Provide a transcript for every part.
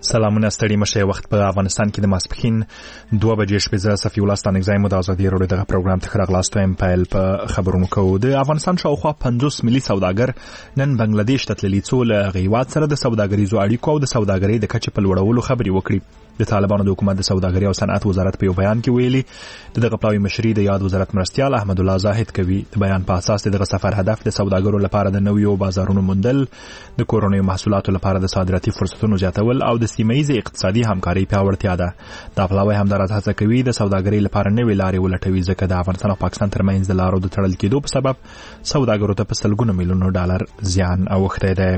سلامونه ستړي مشه. وخت په افغانستان کې د ماسپښین 2 بجې شپې. زه صفي الله ستانګزایم د ازادي راډیو دغه پروګرام ته راغلاستم. پیل په خبرونو کوو. د افغانستان شاوخوا 50 ملي سوداګر نن بنگلاديش ته تللي، څو له غیوات سره د سوداګریزو اړیکو او د سوداګرۍ د کچې په لوړولو خبرې وکړي. د طالبانو د حکومت د سوداګرۍ او صنعت وزارت په یو بیان کې ویلي دغه پلاوی مشري د یاد وزارت مرستیال احمد الله زاهد کوي. د بیان په اساس دغه سفر هدف د سوداګرو لپاره د نویو بازارونو موندل، د کورونی محصولاتو لپاره د صادراتي فرصتونو زیاتول او د سیمه‌ایزې اقتصادي همکارۍ پیاوړتیا ده. دا پلاوی همدارس هڅه کوي د سوداګرۍ لپاره نوې لارې ولټوي، ځکه د افغانستان او پاکستان ترمنځ د لارو د تړل کېدو په سبب سوداګرو ته په سلګونو میلیونو ډالر زیان اوښتی دی.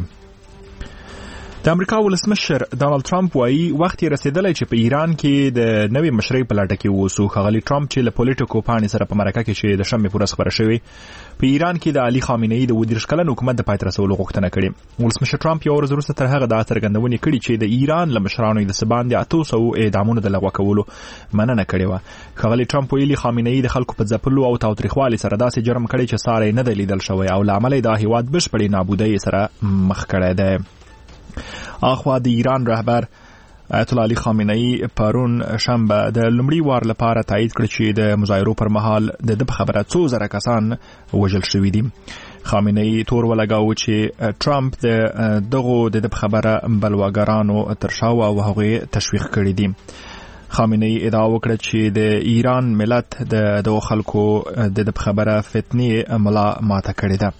د امریکا ولسمشر ډانلډ ټرمپ وايي وخت یې رسیدلی چې په ایران کې د نوې مشرۍ په لټه کې اوسو. ښاغلي ټرمپ چې له پولیټیکو پاڼې سره په مرکه کې چې د شنبې په ورځ خبره شوې، په ایران کې د علي خامنه ای د 30 کلن حکومت د پای ته رسولو غوښتنه کړې. ولسمشر ټرمپ یو ورځ وروسته تر هغه دا څرګندونې کړې چې د ایران له مشرانو د سباندې 800 اعدامونو د لغوه کولو مننه کړې وه. ښاغلي ټرمپ ویلي خامنه ای د خلکو په ځپلو او تاوتریخوالي سره داسې جرم کړی چې ساری نه دی لیدل شوی او له امله دا هیواد بشپړې نابودۍ سره مخ کړی دی. اخوا د ایران رهبر آیت الله علي خامنه ای پرون شنبه د لومړي وار لپاره تایید کړ چې د مظاهرو پر مهال د خبره 2,000 کسان وژل شوي دي. خامنه ای تور ولګاوه چې ټرمپ دغه د خبره بلواګرانو ترشا او هغه تشویق کړي دي. خامنه ای ادعا وکړه چې د ایران ملت د خلکو د خبره فتنې ملا ماته کړې ده.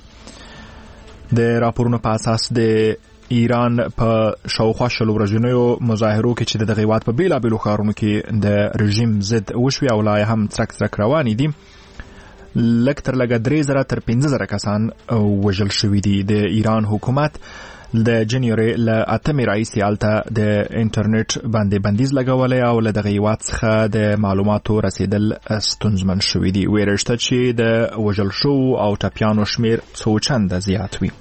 د راپورونو په اساس د ایران په شاوخوا شلو ورځنیو مظاهرو کې چې د غیوات په بیلابیلو ښارونو کې د رژیم ضد وشوي او لا هم ترک روانې دي، لږ تر لږه 3,000 تر 15,000 کسان وژل شوي دي. د ایران حکومت د جنوري له 8 راهیسې هلته د انټرنیټ باندې بندیز لګولی او له دغه هیواد څخه د معلوماتو رسیدل ستونزمن شوي دي. ویره شته چې د وژل شوو او ټپیانو شمیر څو چنده زیات وي.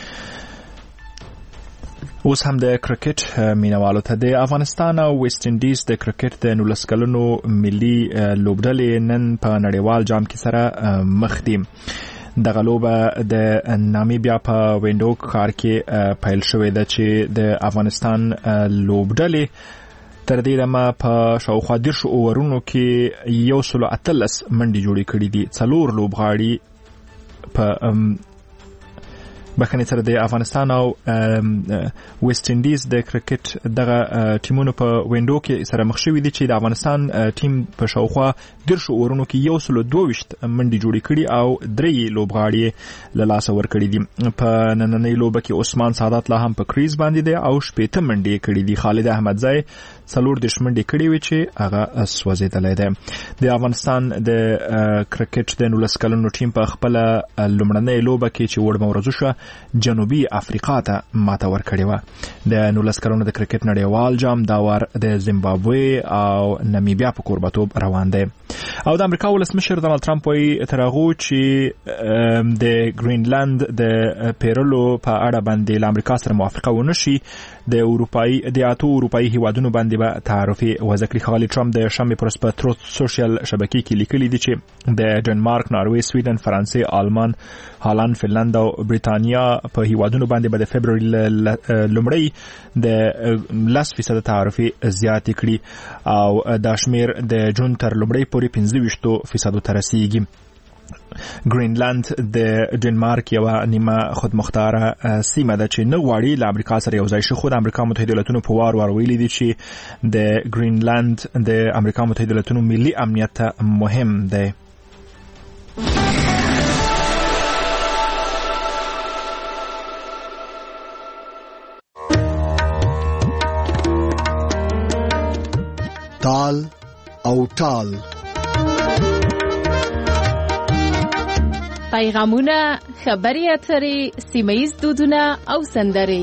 اوس هم د کرکټ مینوالو ته د افغانستان او ویسټ انډیز د کرکټ د 19 کلنو ملي لوبډلې نن په نړیوال جام کې سره مخ دي. دغه لوبه د نامیبیا په وینډوک ښار کې پیل شوې ده چې د افغانستان لوبډلې تر دې دمه په شاوخوا 10 اوورونو کې 113 منډې جوړې کړې دي. 4 لوبغاړي په بخنه سره د افغانستان او ویسټ انډیز د کرکټ دغه ټیمونو په وینډو کې سره مخ شوي دي چې د افغانستان ټیم په شاوخوا 10 اورونو کې 122 منډې جوړې کړي او 3 لوبغاړي له لاسه ورکړي دي. په نننۍ لوبه کې عثمان سعادت لا هم په کریز باندې دی او 80 منډې کړي دي. خالد احمدزی 40 منډې کړي وي چې هغه سوځېدلی دی. د افغانستان د کرکټ د 19 کلنو ټیم په خپل لومړنۍ لوبه کې چې وړمه ورځو شو جنوبي افریقا ته ماته ورکړې وه. د 19 کلونو د کرکټ نړیوال جام دا وار د زیمبابوې او نامیبیا په کوربتوب روان دی. او د امریکا ولسمشر ډانلډ ټرمپ وایي تر هغو چې د ګرینلند د پیرلو په اړه باندې له امریکا سره موافقه ونه شي، د اتو اروپایي هیوادونو باندې به تعرفې وضع کړي. ښاغلي ټرمپ د شنبې په ورځ په تروت سوشل شبکې کې لیکلي دي چې د ډنمارک، ناروې، سویډن، فرانسې، آلمان، هالند، فنلند او بریتانیا په هیوادونو باندې به د فبروري لومړی د 10% تعرفې زیاتې کړي او دا شمیر د جون تر لومړی پورې 25% ته رسیږي. ګرینلند د ډنمارک یو نیمه خودمختاره سیمه ده چې نه غواړي له امریکا سره یو ځای شي، خو د امریکا متحده ایالاتونو په وار ویلي دي چې د ګرینلند د امریکا متحده ایالاتونو ملي امنیت ته مهم دی. تال او ټال پیغامونه، خبري اترې، سیمه‌ییز دودونه او سندرې.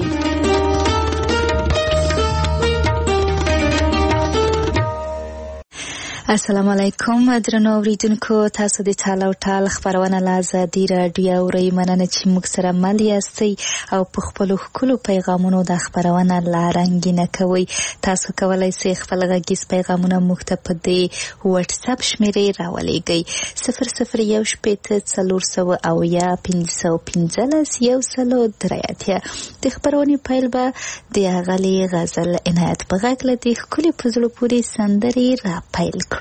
السلام علیکم درنو اوریدونکو، تاسو د ټال او ټال خبرونه له ازادي راډیو اورئ. مننه چې موږ سره مل یاستئ او په خپلو ښکلو پیغامونو د خبرونه لا رنګینه کوئ. تاسو کولی شئ خپل غږیز پیغامونه موږ ته په دې واتساپ شمېرې راولېږئ 00170801515 د خبرونې پیل به د اغلې غزل عنایت په غږ له دې ښکلې په زړه پورې سندرې را پیل کړو.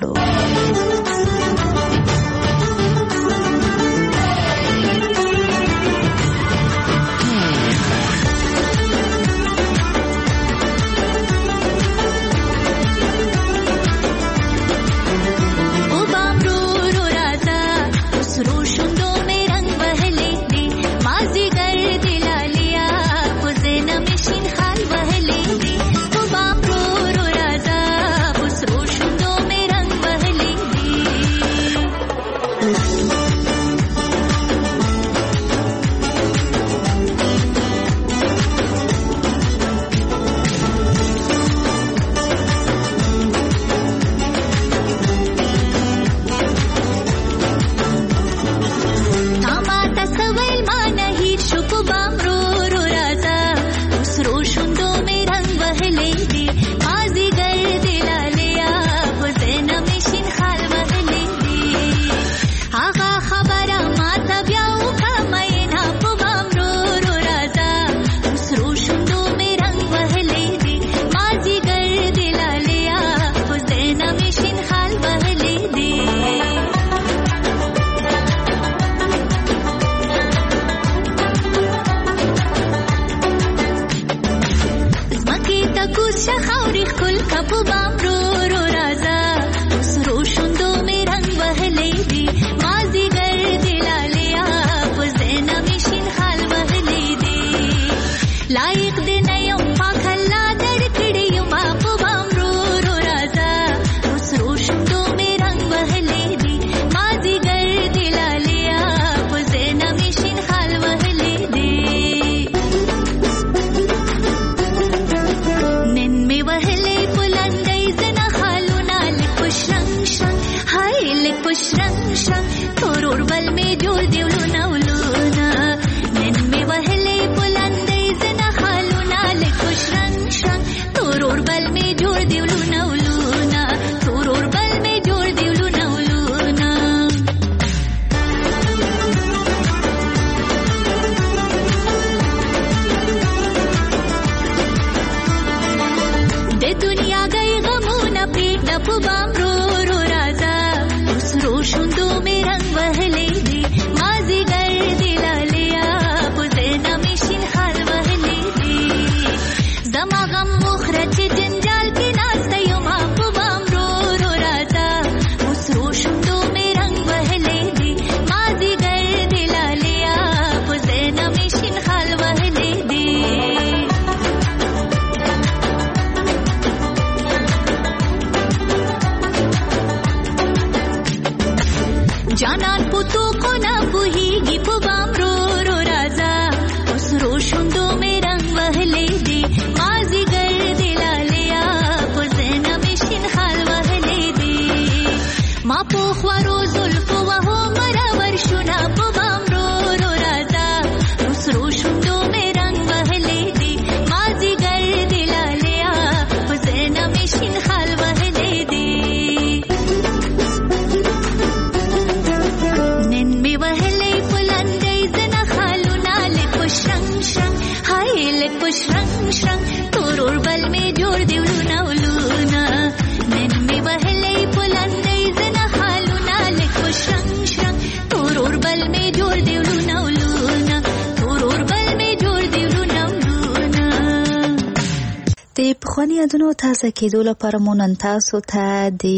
پخوانی یادونو تازه کېدو لپاره مو نن تاسو ته د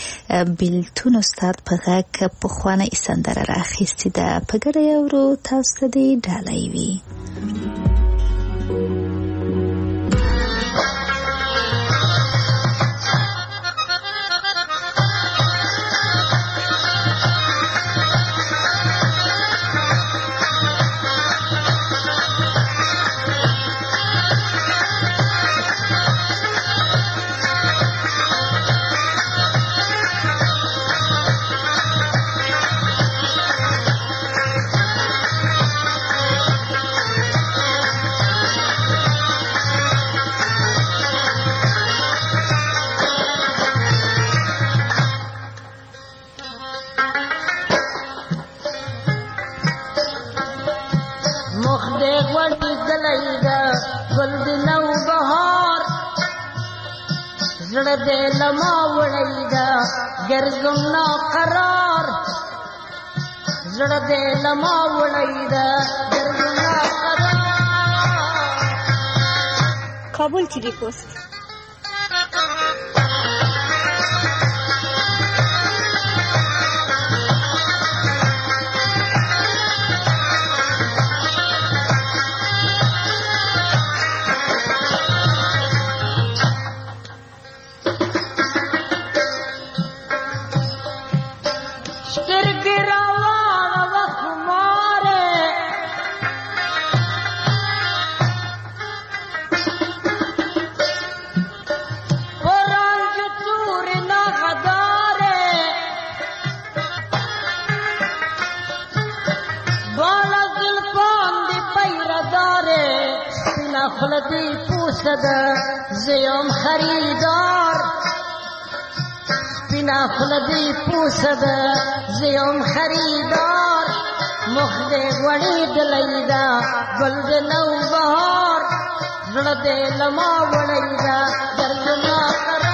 بیلتون استاد په غږ پخوانۍ سندره راخیستې ده. په ګډه یې اورو، تاسو ته دې ډالۍ وي. غړېدلی ده ګل د نوبهار زړه دې له ما وړی ده ګرځم ناقرار زړه دې له ما وړی ده ګرځم ناقرار. کابل ټیلی پوسټ. خلدی پوسده زیم خریدار سپینا خلدی پوسده زیم خریدار مخد غړېدلی ده ګل د نوبهار زړه دې له ما وړی ده ګرځم ناقرار.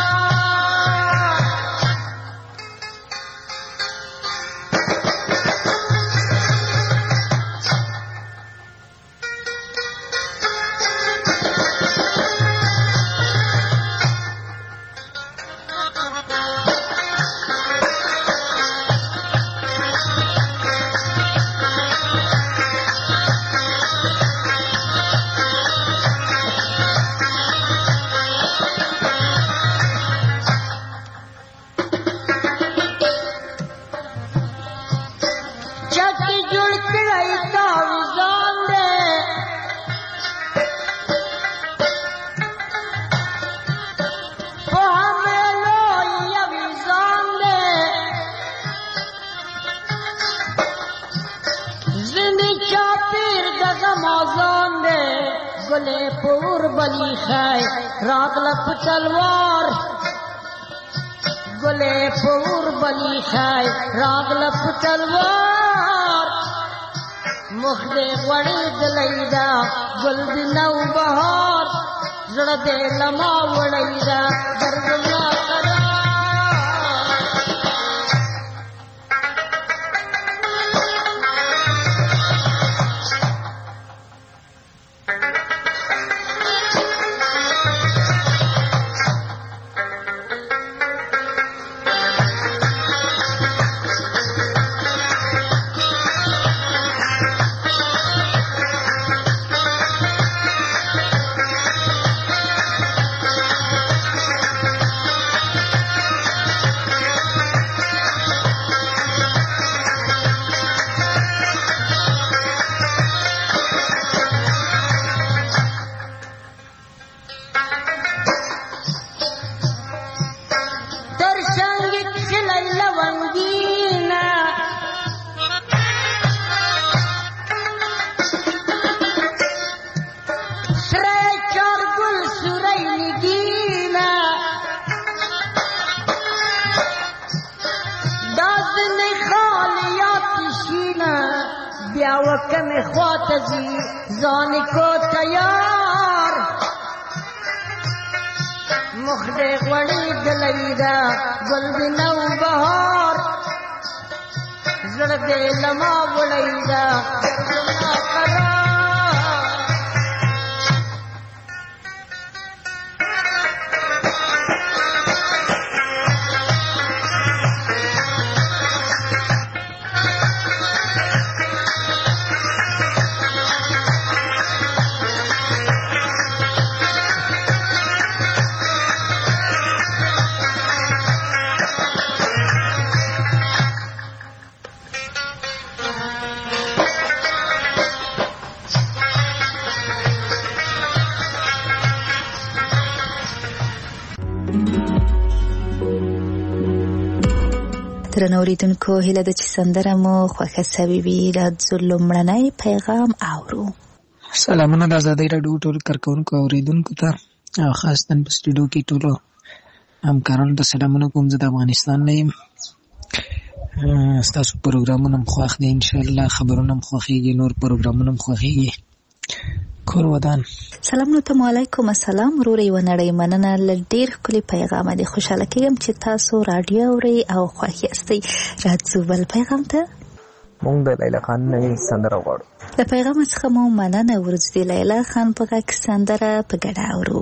گلے پور بلی خای راغلت تلوار گلے پور بلی خای راغلت تلوار مخ دې غړېدلی ده ګل د نوبهار زړه دې له ما وړی ده ګرځم ناقرار. وکم خواتزی زان کو تیار مخ دې غړېدلی ده ګل د نوبهار زړه دې له ما وړی ده ګرځم ناقرار. درنو اوریدونکو هیله ده چې سندره مو خوښه سوې وي. راځو لومړنی پیغام اورو. سلامونه د ازادۍ راډیو ټولو کارکوونکو اوریدونکو ته او خاصتاً په سټوډیو کې ټولو همکارانو ته سلامونه کوم. زه د افغانستان نه یم. ستاسو پروګرامونه هم خوښ دي انشاءالله، خبرونه هم خوښېږي، نور پروګرامونه هم خوښېږي. کور ودان. سلام نو علیکم. السلام وروري ونړی مننه لډیر کلی پیغام دي. خوشاله کېږم چې تاسو رادیو اورئ او خوښ یاستئ. راځو بل پیغام ته. مونږ د لیلا خان نوې سندره غواړو. د پیغام څخه مو مننه ورځ دی. لیلا خان په غږ سندره په ګډه اورو.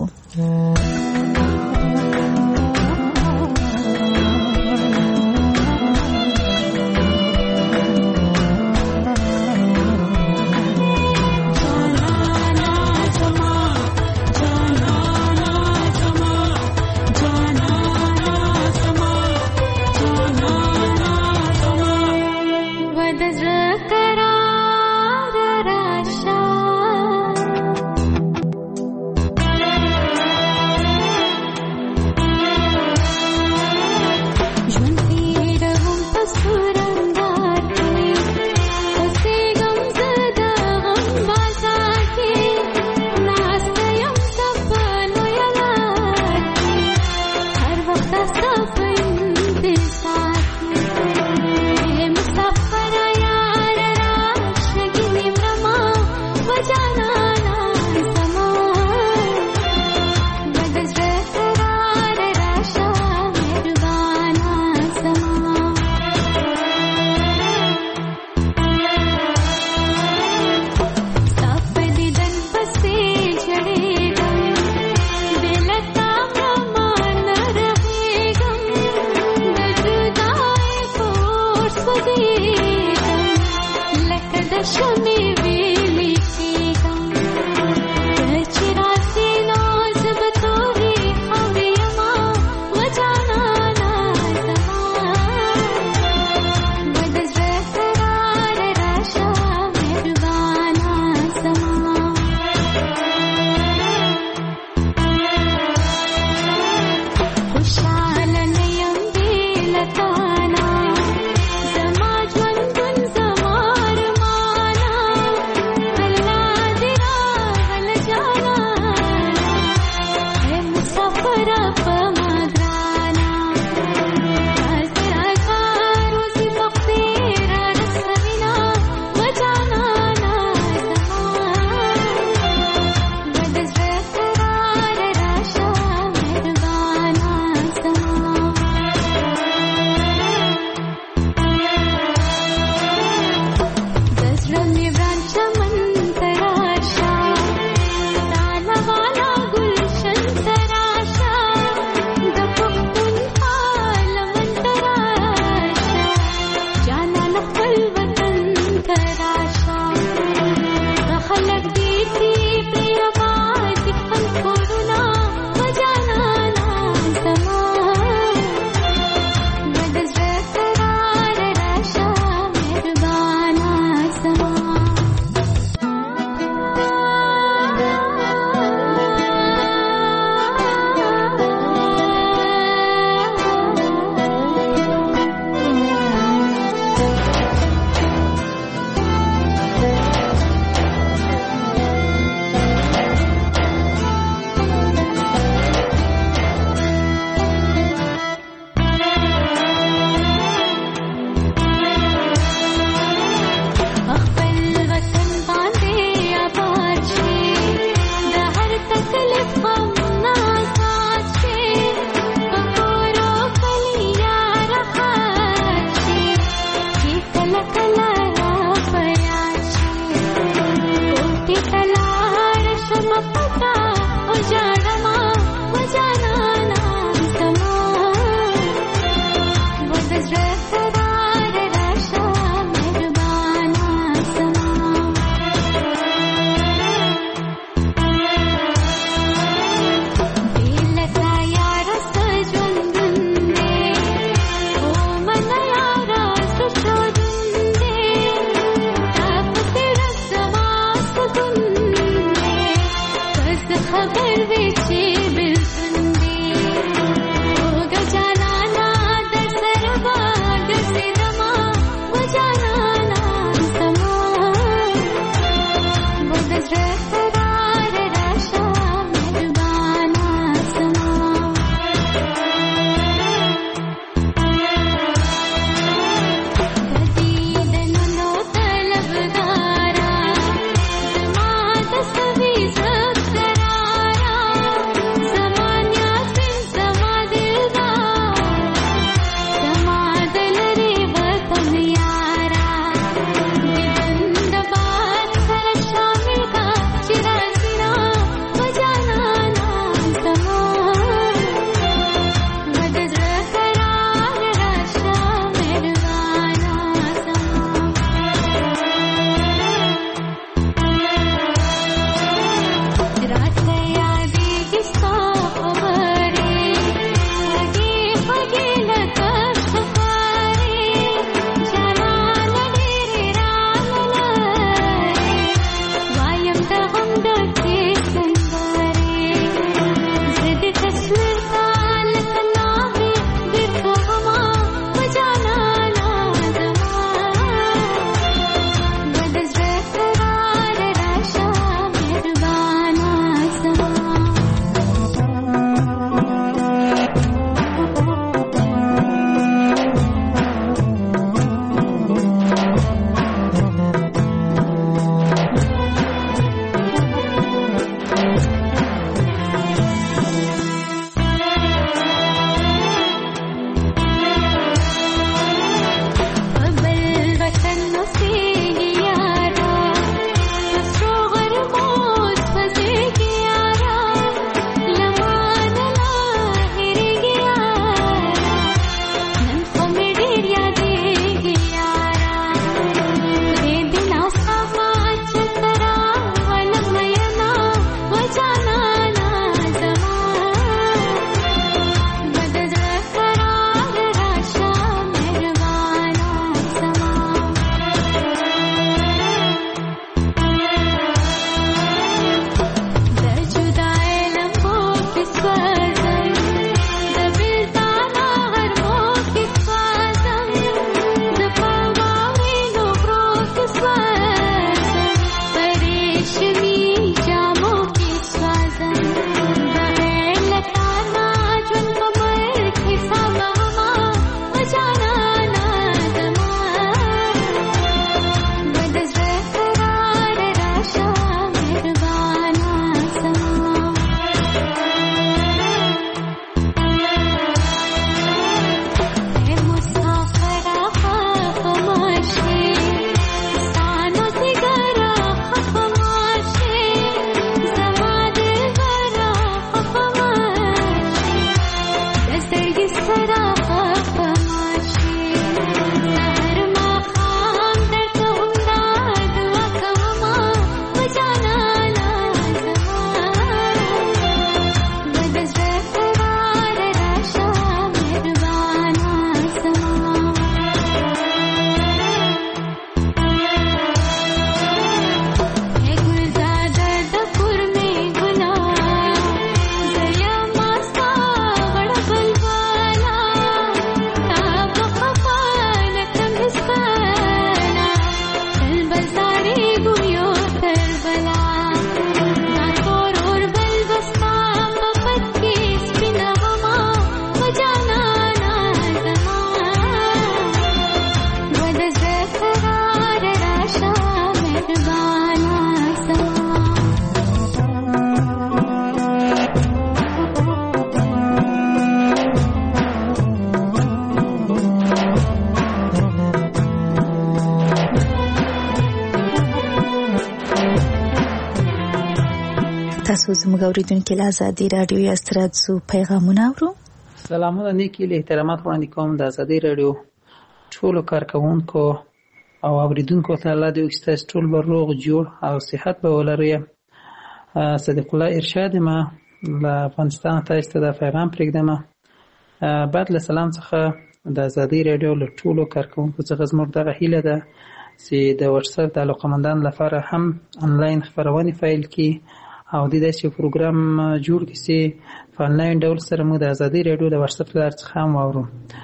खबर बेचे تاسو زموږ اوریدونکو له ازادي رادیو یاست راځو پیغامونه اورو. سلامونه نیکی له احترامات وړاندې کوم د ازادي رادیو ټولو کارکونکو او اوریدونکو ته الله دې وکړي ټول به روغ جوړ او صحت به ولري. صدیق الله ارشاد ما له افغانستان تاسو ته د پیغام پرېږدم. بعد له سلام څخه د ازادي رادیو له ټولو کارکونکو څخه زموږ دغه هیله ده چې د واتساپ د علاقمندانو لپاره هم انلاین خپرونې پیل کړي او د داسې پروګرام جوړ کړي چې په انلاین ډول سره موږ د ازادي رادیو د واتساپ له لارې څخه هم واورو.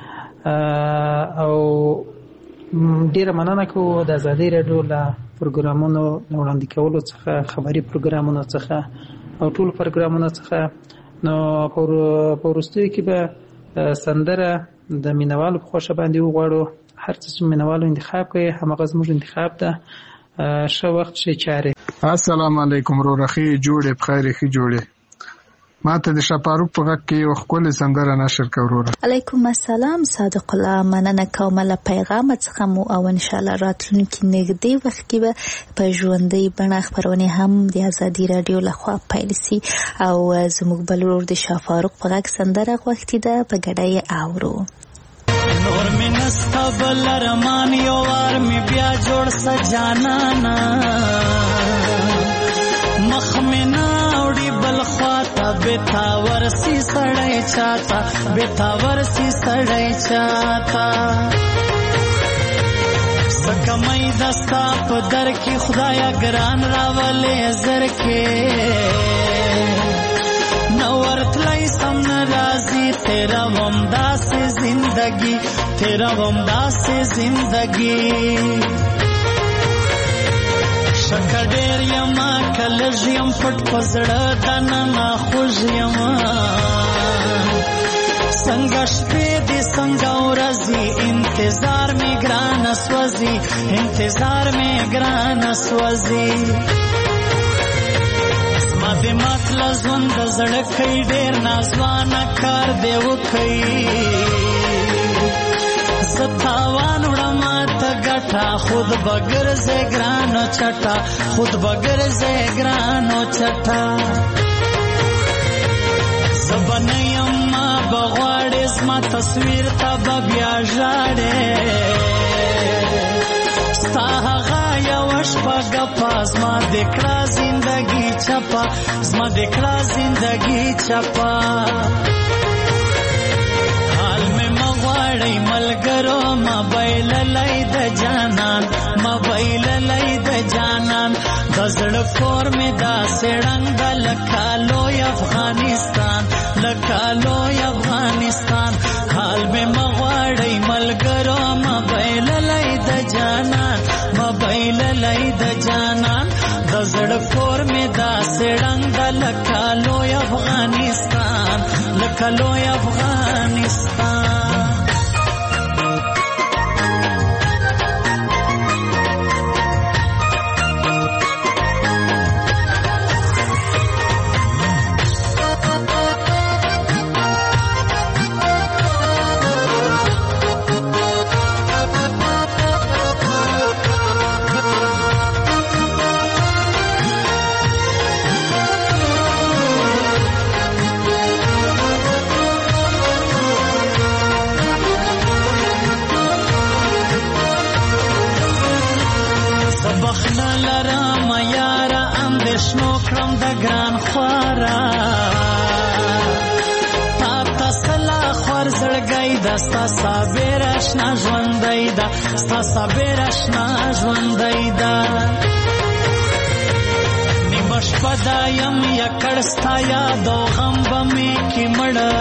او ډیره مننه کوو د ازادي رادیو له پروګرامونو وړاندې کولو څخه، خبري پروګرامونو څخه او ټول پروګرامونو څخه. نو په وروستیو کې به سندره د مینوالو په خوښه باندې وغواړو. هر څه چې مینوالو انتخاب کوي همغه زموږ انتخاب ده. ښه وخت ښې چارې. السلام علیکم رورخي جوړې بخیر ښې جوړې. ما ته د شپاروک په غږ کې یو ښکلې سندره نشر کړه وروره. علیکم السلام صادق الله، مننه کوم له پیغام څخه مو او ان شاء الله راتلونکي نږدې وخت کې به په ژوندۍ بڼه خبرونه هم د ازادي رادیو لخوا پیل شي او زموږ بل ورور د شپاروک په غږ سندره غوښتې ده، په ګډه یې اورو. نور می نستا بل ارمان یو وار می بیا جوړ سجانانا مخ می ناوړي بل خواته بتاور سی سړی چاته بتاور سی سړی چاته سکمای دستا په در کې خدایا ګران راولې زر کې نورتلای سم ناراضی تیرا ومدا سے زندگی تیرا ومدا سے زندگی شکډیر یما کلژ یم پټ پزړه دنه خوږ یما څنګه شپې دې څنګه ورځي انتظار می ګران سوځي انتظار می ګران سوځي ما دې مطلب ژوند د زړه کوي ډېر نازوانه کار دی وکړي زه تاوان وړم ته ګټه خود بګرځې ګرانو چټه خود بګرځې ګرانو چټه زه به نه یم ما به غواړې زما تصویر ته به بیا ژاړې ستا هغه یوه شپه ګپه زما دې کړه زندګي چپه زما دې کړه زندګي چپه حال مې مه غواړئ ملګرو ما بایللی د جانان ما بایللی د جانان د زړه کور مې داسې ړنګ ده لکه لوی افغانستان لکه لوی افغانستان حال مې مه غواړئ ملګرو ما بایللی د جانان ما بایللی د جانان د زړه کور مې داسې ړنګ ده لکه لوی افغانستان لکه لوی افغانستان. ستا صابر اشنا ژوندی ده ستا صابر اشنا ژوندی ده نیمه شپه دا یم یکړ ستا یاد او غم به مې کې مړه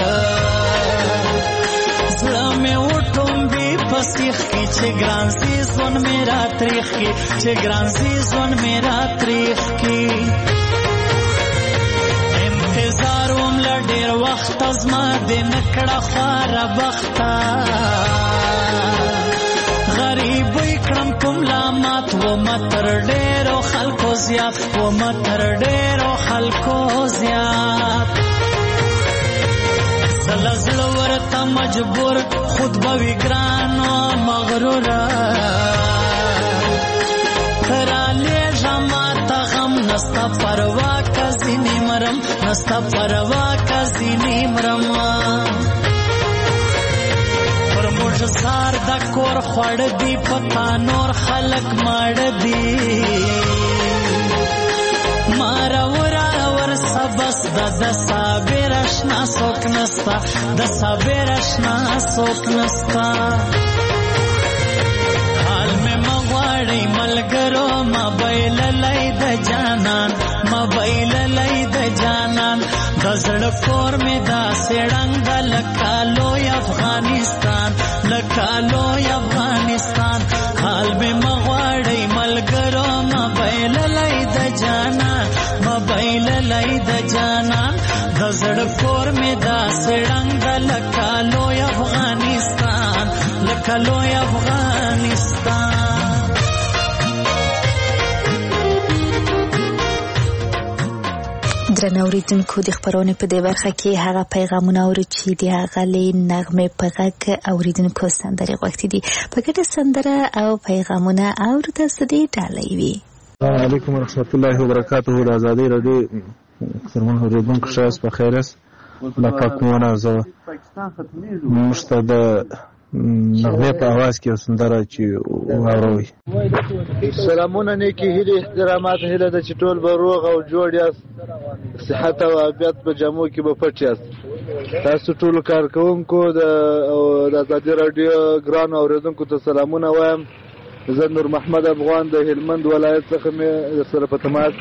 زړه مې وټومبي په سیخ کې چې ګران سي ژوند مې را تریخ کې چې ګران سي ژوند مې را تریخ کې انتظار وم له ډېر وخته زما دې نه کړه خواره بخته غریبۍ کړم په ملامت ومه تر ډېرو خلکو زیات ومه تر ډېرو خلکو زیات زه له زړه ورته مجبور خود به وي ګرانو مغروره ته رالېږه ماته غم نسته پروا که ځینې نستا پروا کا زینی مرما پر موږ زار د کور خوړ دی پتا نور خلق ماړ دی مارا ور سبس د صابر اشنا سوک نستا د صابر اشنا سوک نستا حال میں مغواړی ملګرو موبایل لای د جانان موبایل لای د جانان غزړ کور می دا سړنګ د لکالو افغانستان لکالو افغانستان حال میں مغواړی ملګرو موبایل لای د جانان موبایل لای د جانان غزړ کور می دا سړنګ د لکالو افغانستان لکالو افغانستان درنو اوریدونکو د خبرونې په دې برخه کې هغه پیغامونه اوري چې د هغه له نغمې په غږ اوریدونکو سندرې غوښتي دي په ګډه سندره او پیغامونه اورو تاسو دې ډالۍ وي. السلام علیکم ورحمۃ اللہ وبرکاتہ. د آزادۍ راډیو سرمن اوریدونکو شاس په خیر است لپاکونه زه مشته د نغمې په आवाज کې سندره چې واوروي. سلامونه نیکی هیله احترامات هیله د چټول به روغ او جوړ یاست صحت او عافیت په جامو کې به پټ یاست. تاسو ټول کارکونکو د آزادۍ راډیو ګران اوریدونکو ته سلامونه وایم. زه نور محمد افغان د هلمند ولایت څخه مې سره په تماس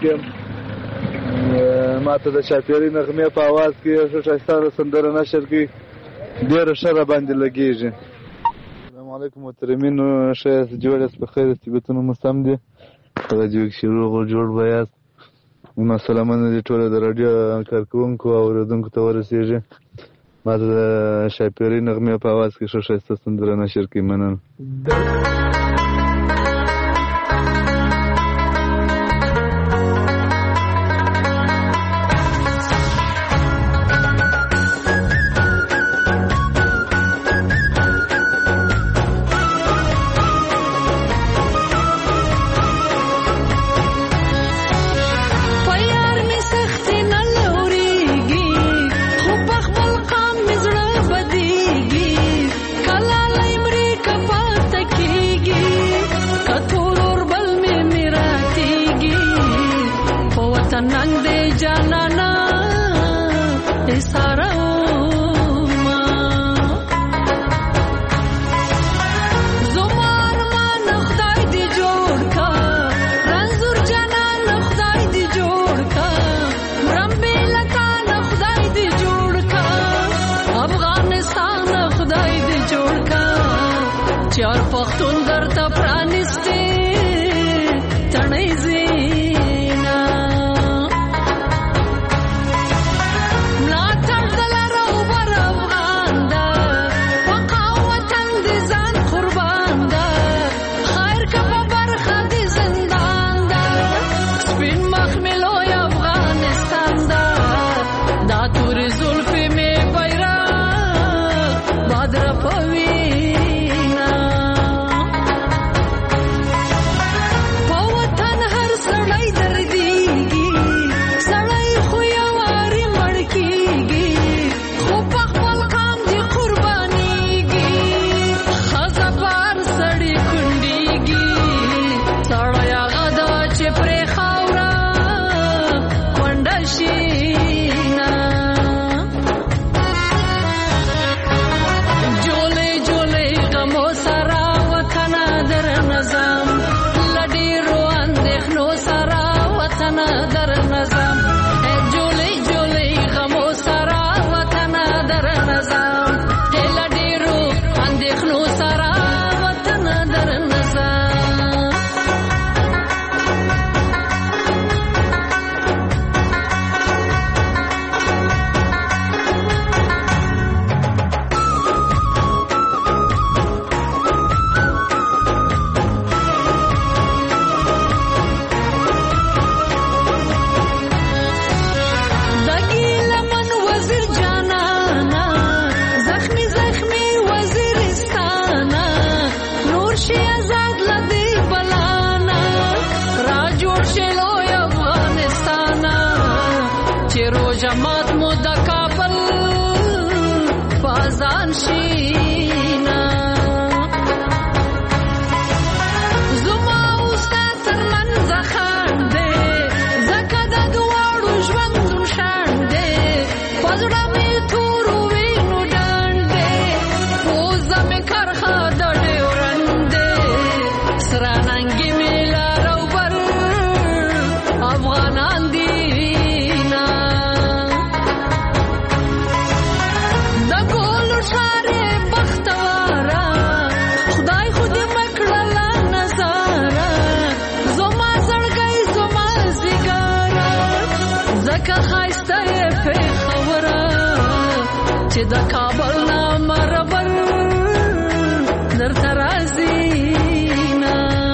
کې ماته د شاپیري نغمې په आवाज کې ښه ښایسته سندره نشر کړي ډېره ښه راباندې لګېږي. السلام علیکم محترمینو ښه یاست جوړ یاست په خیر طبیعتونه مو سم دي په راډیو کې روغ او جوړ به یاست. زما سلامونه دي ټولو د راډیو کارکوونکو او اورېدونکو ته ورسېږي. ماته د شاپیري نغمې په आवाज کې ښه ښایسته سندره نشر کړي. مننه. سراننګي میلا روبر افغانان دینا د ګول شارې بختوارا خدای خود مکړه نظاره زما زړګي زما زګاره زکه خایسته په خبره چې د کابل نام ربر در ترازینا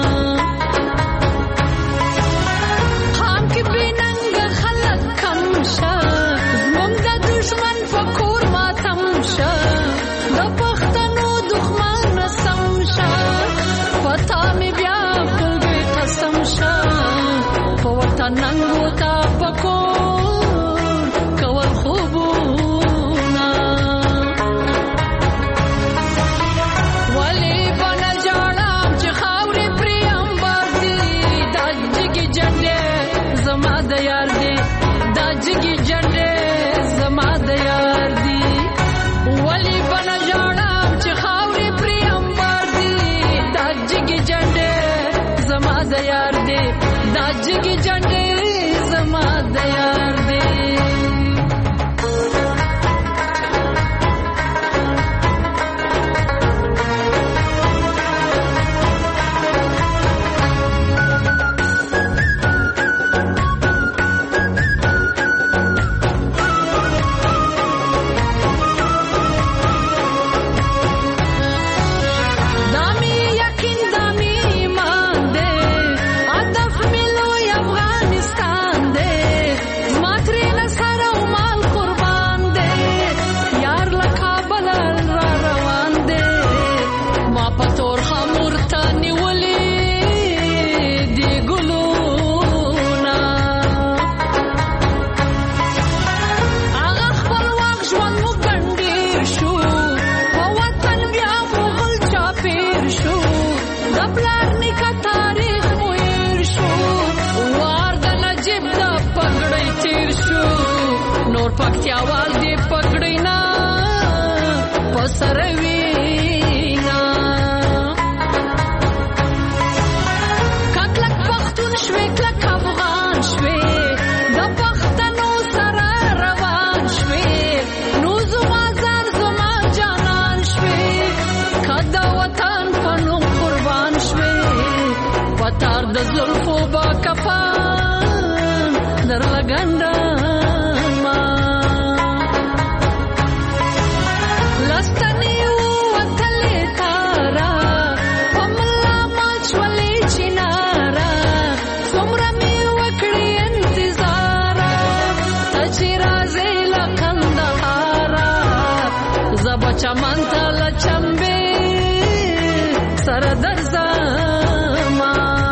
خام کې بیننګ خلک کم شه زمونږ د دشمن فکور ماتم شه د پښتنو دښمن سم شه پتا مې بیا خپل قسم شه په وطن ننګو تا پکور کول خوبونه ولی بنا جاړم چې خاورې پریم باندې دا جګي جنډې زما د یار دی دا جګي جنډې زما د یار دی ولی بنا جاړم چې خاورې پریم باندې دا جګي جنډې زما د یار دی دا جګي جنډې زما د یار دی دامی یقین دامی ایمان دے هدف ملوی افغانستان دے ماتری نصر و مال قربان دے یار لکابل را روان دے ما پتور خمور تا نیولی دی گلونا آغا خپل واق ژوند مو ګنډیر شو په وطن بیا مغل چاپیر شو د پلار نیکه تاریخ مو هیر شو وار د نجیب د پګړۍ تیر شو نور پکتیاوال دی پګړۍ نه په سر وینا کلک پښتون شوې کلک افغان شوې د پښتنو سره روان شوې نو زما ځان زما جانان شوې کدا وطن په نوم قربان شوې پتار د زلفو با کفان در لګنډم ما لستنی وتلې تارا په ملا مات شولې چنارا څومره مې وکړې انتظار ته چې راځې له کندهاره زه به چمن ته له چمبې سره درځمه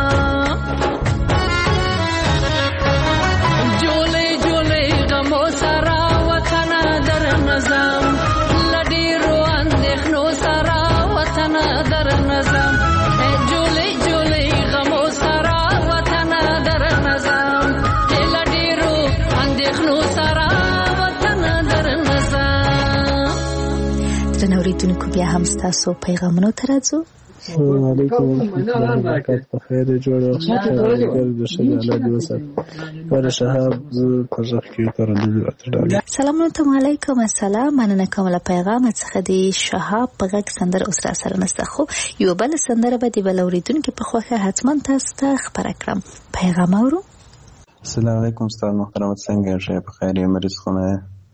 جولې جولې غمو سره وطن در نظم له ډېرو اندېښنو سره وطن در نظم جولې جولې غمو سره وطن در نظم له ډېرو اندېښنو سره وطن در نظم درنو اوریدونکو بیا هم ستاسو پیغامونو ته راځو السلام علیکم ورحمۃ اللہ وبرکاتہ په خیر جوړ او خیر د شګه الله دې وسات پر شهاب کوزخ کې کارونه اتړل سلام علیکم السلام مننه کوم له پیغام څخه دی شهاب په غږ سندره اوس را سره نسته خو یو بل سندره به دی بل اوریدونکو په خوخه حتما تاسو ته خبر کړم پیغام اورو السلام علیکم استاد محترم څنګه یې په خیر یې مریض خونه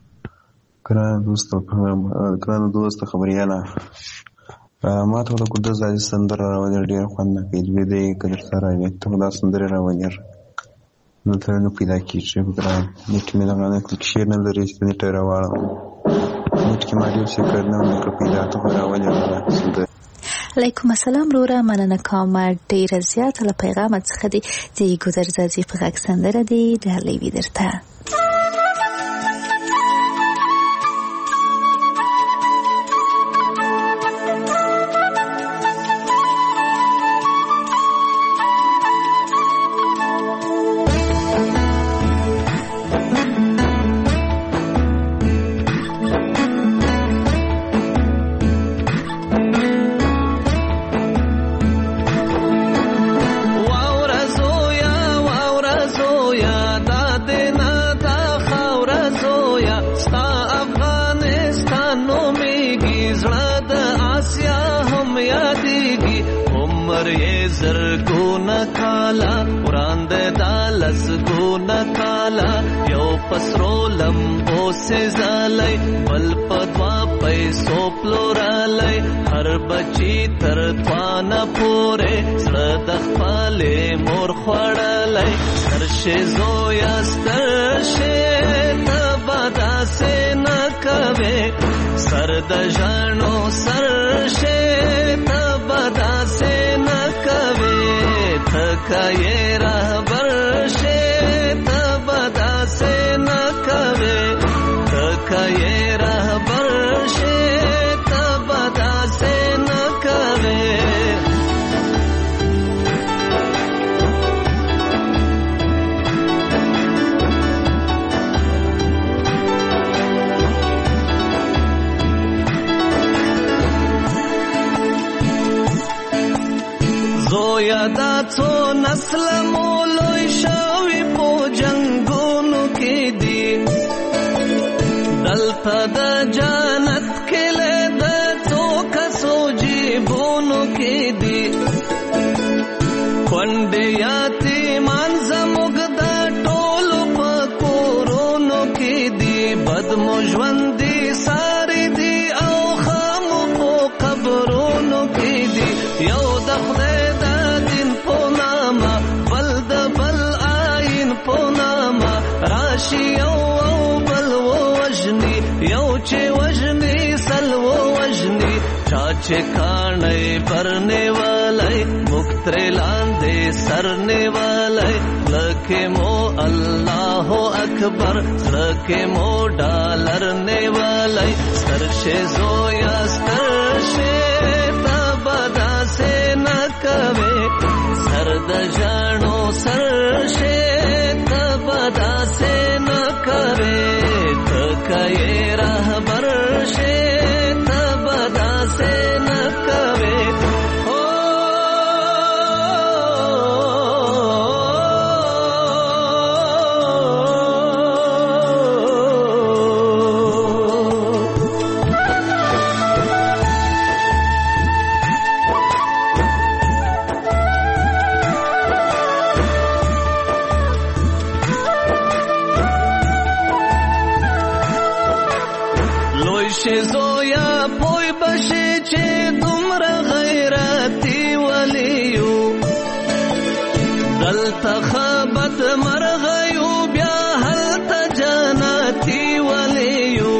ګران دوست خبرياله ما ته د قدس عزیز سندره راوړل ډېر خوند کوي دې کله سره یې ته دا سندره راوړل نو ته نو پیدا کیږي ګران نیټ مې لګانه کلیک شیر نه لري چې نیټ راوړم نیټ کې ما دې څه کړنه نو پیدا ته راوړل سندره علیکم السلام رورا مننه کوم ډیر زیات له پیغام څخه دی چې ګذر زازي په غږ سندره دی ډالۍ ودرته گونه کالا وړاندې دا لس گونه کالا یو پسرو لمبو سزالی بل په دوا پیسو پلورالی هر بچی تر توانه پورې زړه د خپلې مور خوړلی سترشې زویه سترشې ته به داسې نه کوې سر د ژاړو سرشې ته به داسې نه کوې ته که یې رهبر شې ته به داسې نه کوې ته که یې رهبر شې ته به داسې نه کوې زویا دا څو نسل مو لوی شوي په جنګونو کې دي دلته د جنت کلی د څو کسو جیبونو کې دي کونډې یتیمان زموږ د ټولو په کورونو کې دي بد مو ژوندي ساري دي او خامو په قبرونو کې دي یو د خدای راشي یو بل وژني یو چې وژني سل وژني چا چې کاڼی برنې والی موږ ترې لاندې سر نیولی خوله کې مو الله اکبر زړه کې مو ډالر نیولی سترشې زویه سترشې ته به داسې نه کوې سر د ژاړو سرشې ته به داسې نه کوې ته که یې رهبر شې ته به داسې نه کوې زویا پوی بشي چې دومره غیرتي ولیو دلته خبت مرغیو بیا هلته جنتي ولیو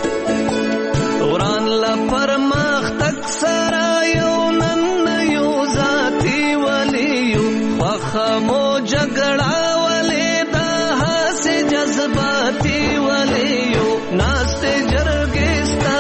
وران لپر مختک سره یو نن یو ذاتي ولیو خوخه مو جګړه ولی دا هسې جذباتي ولیو ناستې جرګې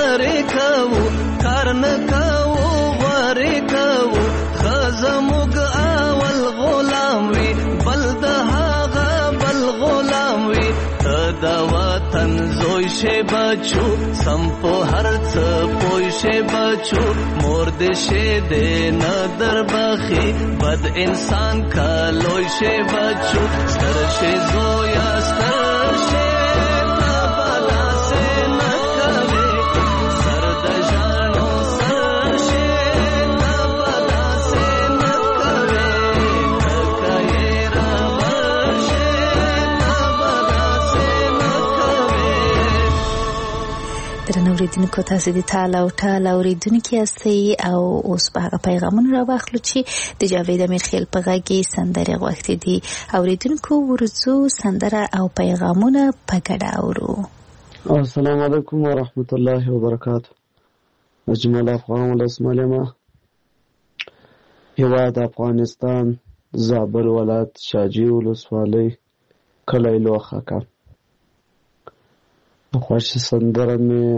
کار نه کوو غوارې کوو ښځه موږ اول غلام وي بل د هغه بل غلام وي ته د وطن زوی شې بچو سم په هر څه پوه شې بچو مور دې شې دې نه در بخي بد انسان کا لوی شې بچو ستر شې زویا ستر شې اوریدونکو تاسو د تال او ټال اوریدونکو یاستئ او اوس په هغه پیغامونه راوخلو چې د جاوید امیرخیل په غږی سندره غوښتي دي اوریدونکو ورزو سندره او پیغامونه په ګډه اورو السلام علیکم ورحمت الله وبرکاته اجمل افغان ولسمالما هیواد افغانستان زابل ولایت شاجی ولسوالۍ کلی لوخکه خوښ سندره مې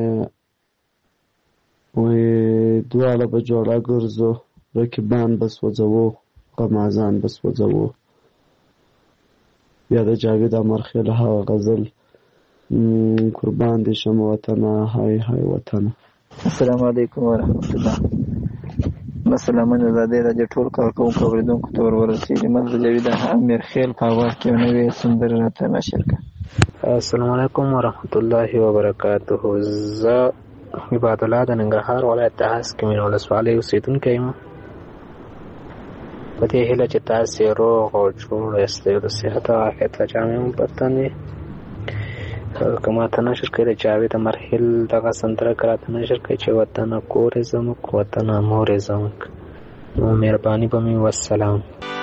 وې دواړه به جوړه ګرځو رقیبان به سوځوو غمازان به سوځوو یا د جاوید امیرخیل هغه غزل قربان دې شم وطنه های های وطنه السلام علیکم ورحمت الله مسلمان زاده راځي ټول کارکونکو اوریدونکو ته ورسېږي مزه جاوید امیرخیل په اواز کې نوې سندره راته نشر کړه السلام علیکم ورحمت الله وبرکاته زه عباد الله د ننګرهار ولایت د هسک مین ولسوالۍ اوسیدونکی یم په دې هیله چې تاسې روغ او جوړ یاستئ او د صحت او عافیت له جامې مو برتن وي. که ماته نشر کوي د جاوید مرحل دغه سندره که راته نشر کوي چې وطنه کور زموږ وطنه مور زموږ. نو مهرباني به مې والسلام.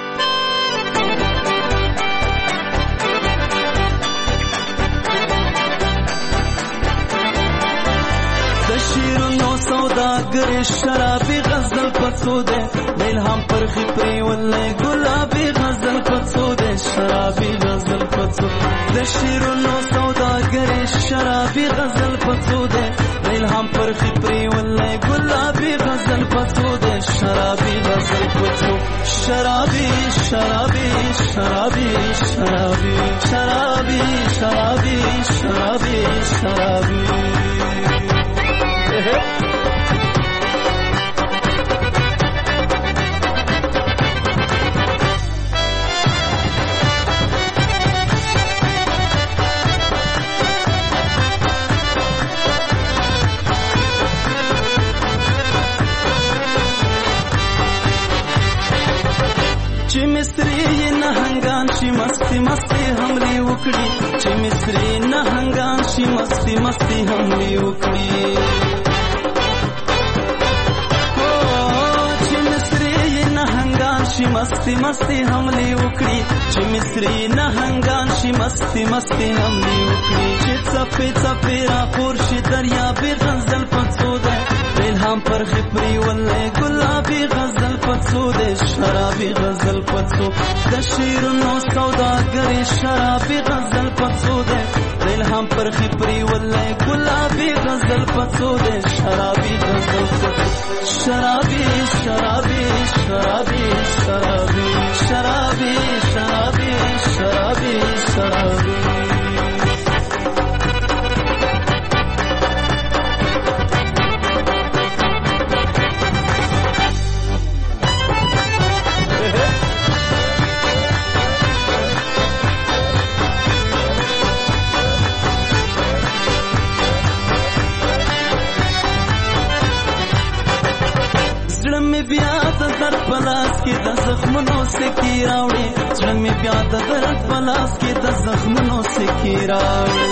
سوداگر شرابی غزل پسوده الهام پرخی پریوله گلابی غزل پسوده شرابی غزل پسوده شیرونو سوداگر شرابی غزل پسوده الهام پرخی پریوله گلابی غزل پسوده شرابی غزل پسوده شرابی شرابی شرابی شرابی شرابی شرابی شرابی شرابی چې مصری نهنګان شي مستی مستی حملې وکړي چې مصری نهنګان شي مستی مستی حملې وکړي چې مصری نهنګان شي مستی مستی حملې وکړي چې مصری نهنګان شي مستی مستی حملې وکړي چې څپې څپې راپور شي دریابې غزل پڅوده الهام پر خپري ولې ګلابي غزل پڅوده شرابي غزل پڅو د شیرونو سوداګري شرابي غزل پڅوده الهام پر خپري ولې ګلابي غزل پڅوده شرابي غزل پڅو شرابي شرابي شرابي شرابي شرابي شرابي شرابي شرابي پلاس کې د زخمونو سکی راوړي زړه مې بیا د درد پلاس کې د زخمونو سکی راوړي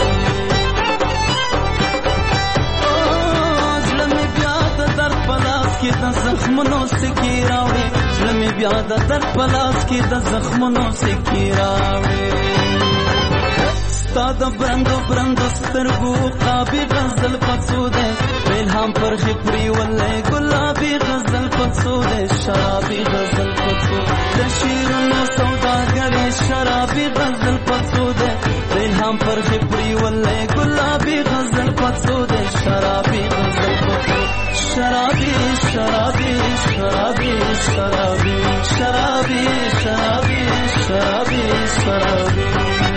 زړه مې بیا د درد پلاس کې د زخمونو سکی راوړي زړه مې بیا د درد پلاس کې د زخمونو سکی راوړي ستا د برندو برندو سترګو قابي غزل پڅوده الهام پر خپري ولې ګلابي غزل پڅوده شرابي غزل پڅوده د شیرونو سوداګري شرابي غزل پڅوده الهام پر خپري ولې ګلابي غزل پڅوده شرابي غزل پڅوده شرابي شرابي شرابي شرابي شرابي شرابي شرابي شرابي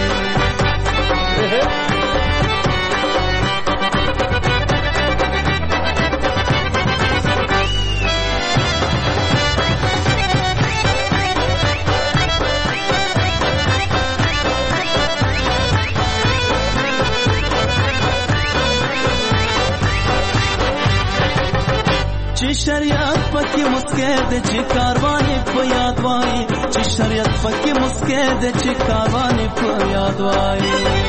چې شریعت پکې مسکه د چې کاروانې په یاد وای چې شریعت پکې مسکه د چې کاروانې په یاد وای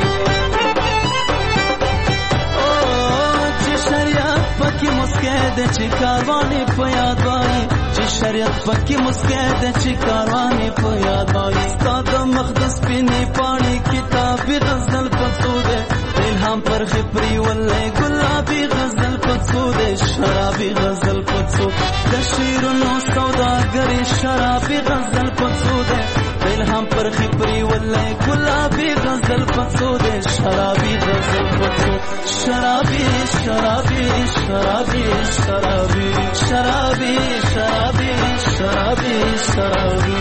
چې شریعت پکې مسکه د چې کاروانې په یاد وای چې شریعت پکې مسکه د چې کاروانې په یاد وای ستاد مقدس پینې پاڼې کتاب غزل پڅوده الهام پر خپري ولې ګلابي غزل پڅوده شرابي غزل پڅو د شیرونو سوداګري شرابي غزل پڅوده الهام پر خپري ولې ګلابي غزل پڅوده شرابي غزل پڅو شرابي شرابي شرابي شرابي شرابي شرابي شرابي شرابي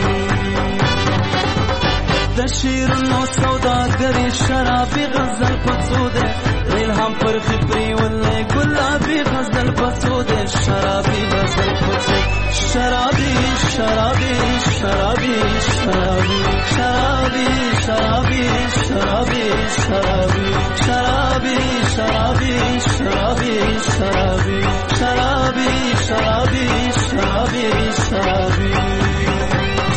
د شیرونو سوداګري شرابي غزل پڅوده الهام پر خپري ولې ګلابي غزل پڅوده شرابي غزل پڅو شرابي شرابي شرابي شرابي شرابي شرابي شرابي شرابي شرابي شرابي شرابي شرابي شرابي شرابي شرابي شرابي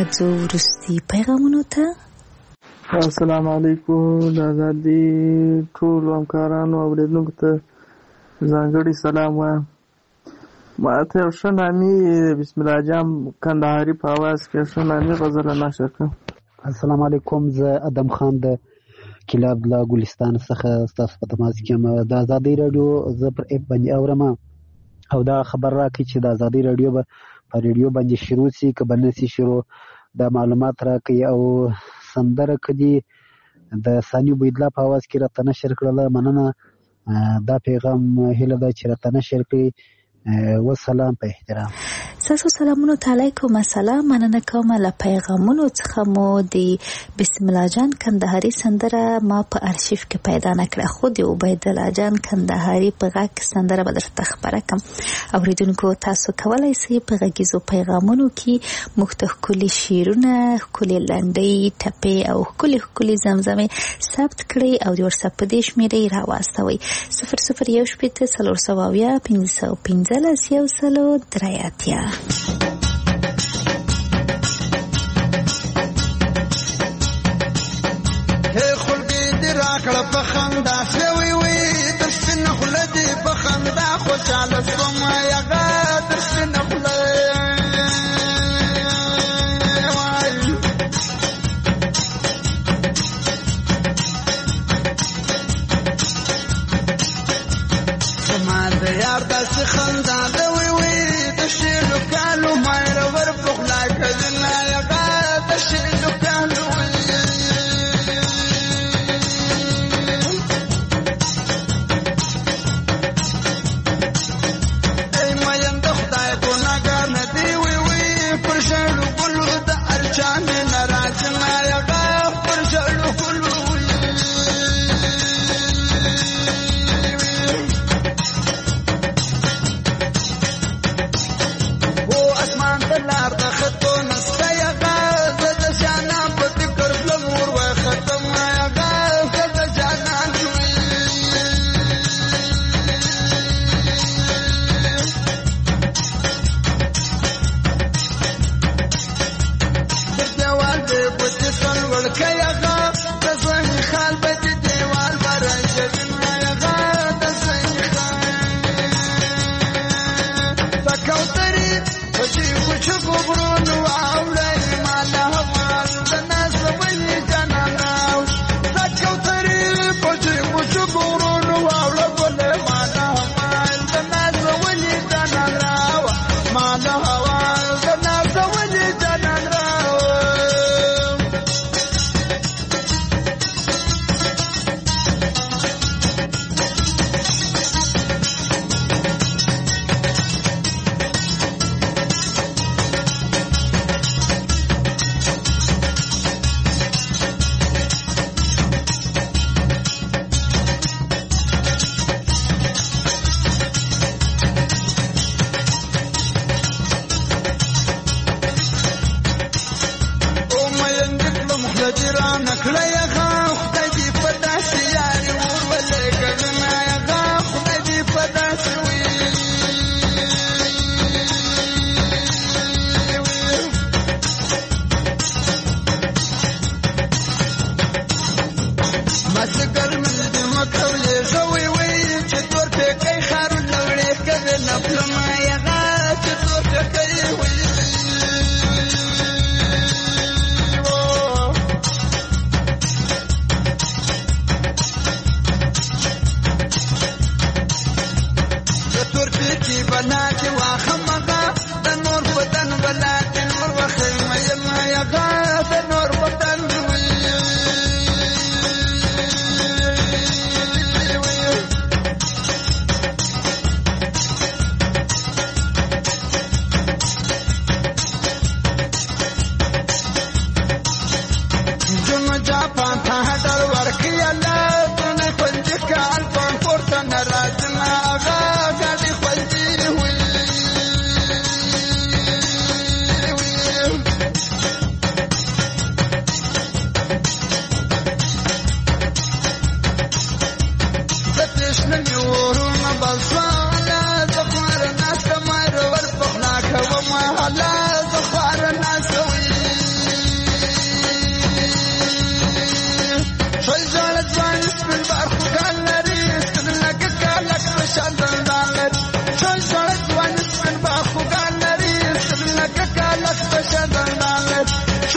ځو وروستي پیغامونو ته. السلام علیکم. د آزادۍ ټولو همکارانو او اورېدونکو ته ځانګړی سلام وایم. ما ته یو ښه نامي بسم الله جان کندهاري په اواز کې ښه نامي غزل نشر کړم. السلام علیکم. زه ادم خان د کلاب لا ګلستان څخه ستاسو په تماس کې یم. د آزادۍ راډیو زه پر اپ باندې اورم او دا خبر راکړي چې د آزادۍ راډیو به په ریډیو باندې شروع شي که به نه شي شروع، دا معلومات راکړي. او سندره که دي د ثاني عبیدالله په اواز کې راته نشر کړله، مننه. دا پیغام هیله ده چې راته نشر کړي. وسلام په احترام. ستاسو سلامونو ته علیکم السلام. مننه کوم له پیغامونو څخه. مو د بسم الله جان کندهاري سندره ما په ارشیف کې پیدا نکړه، خو د عبید الله جان کندهاري په غږ سندره به درته خبره کړم. اوریدونکو تاسو کولی شئ په غږیزو پیغامونو کې موږ ته ښکلي شعرونه، ښکلي لنډۍ، ټپې او ښکلي زمزمې ثبت کړئ او د وټساپ په دې شمېرې راواستوئ 0018 515 خلقی دی راکړه په خندا شوی وي در سپینه خوله دي په خندا خوشحاله شوم یغه در سپینه خوله زما د یار داسې خندا ده وی وي د شیلو کالو مایره ور په خوله کړله یغه د شیلو کالو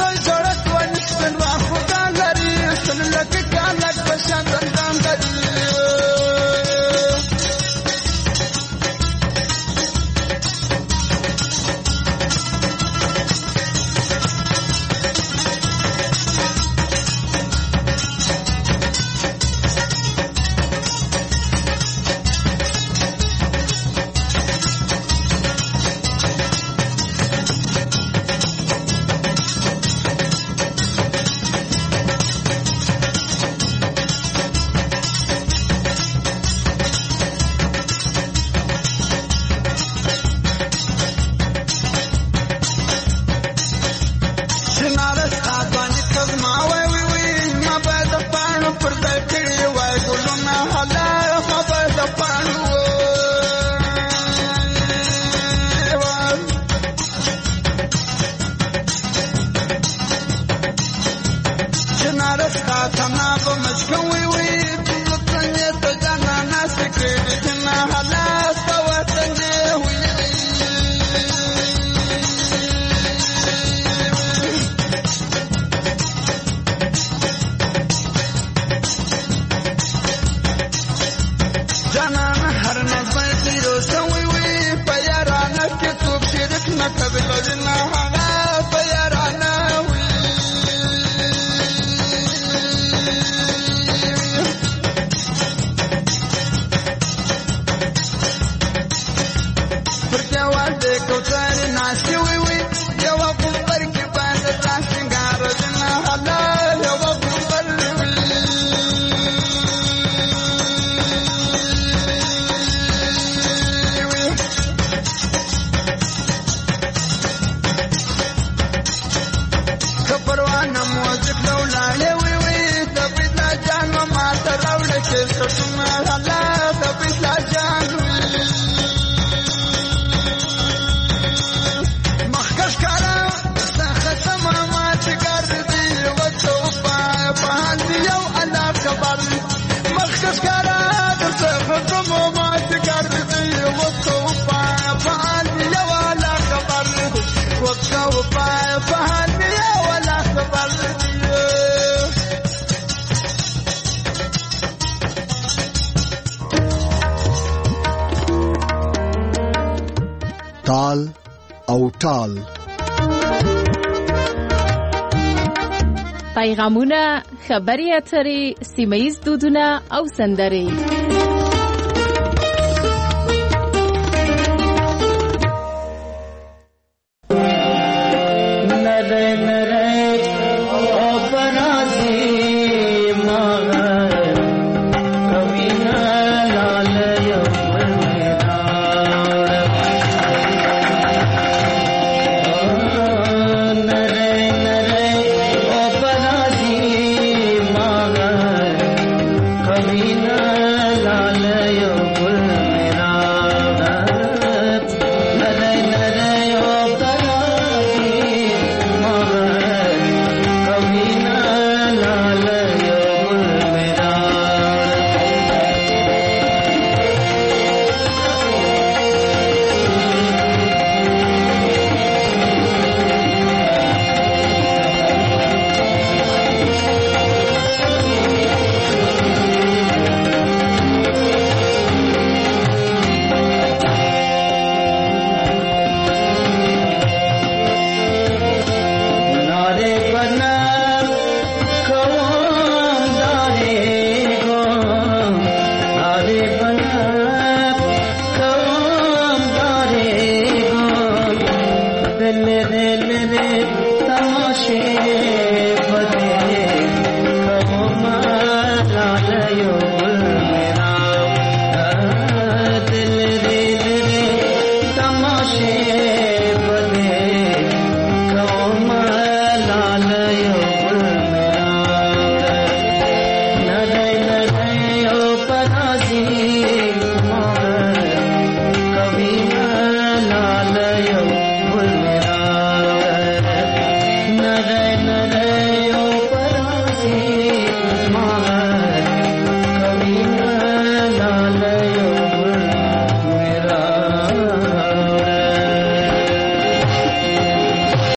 زوی زړه ون سپین واخو ګالري سن لکه کالک بشان دندان لري تال او ټال پیغامونه، خبري اترې، سیمه‌ییز دودونه او سندرې. मेरे तमाशे